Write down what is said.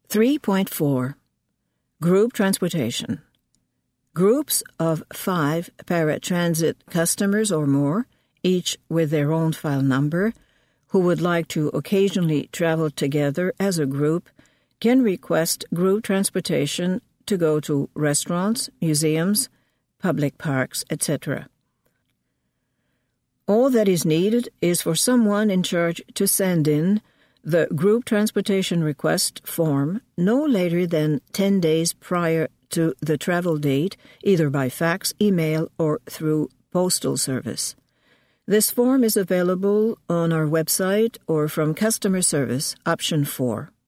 3.4 Group Transportation. Groups of 5 paratransit customers or more, each with their own file number, who would like to occasionally travel together as a group, can request group transportation to go to restaurants, museums, public parks, etc. All that is needed is for someone in charge to send in the group transportation request form no later than 10 days prior to the travel date, either by fax, email, or through postal service. This form is available on our website or from customer service, option 4.